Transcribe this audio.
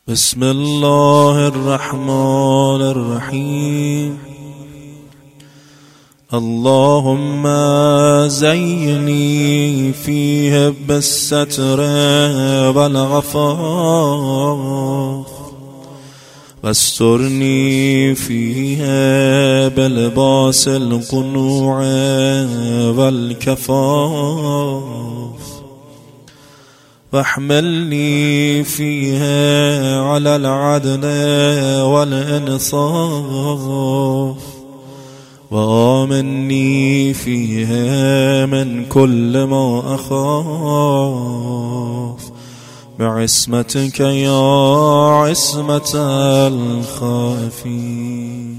بسم الله الرحمن الرحيم. اللهم زيني فيه بالستر والعفاف، واسترني فيه بلباس القنوع والكفاف، واحملني فيها على العدل والإنصاف، وآمني فيها من كل ما أخاف، بعصمتك يا عصمة الخائفين.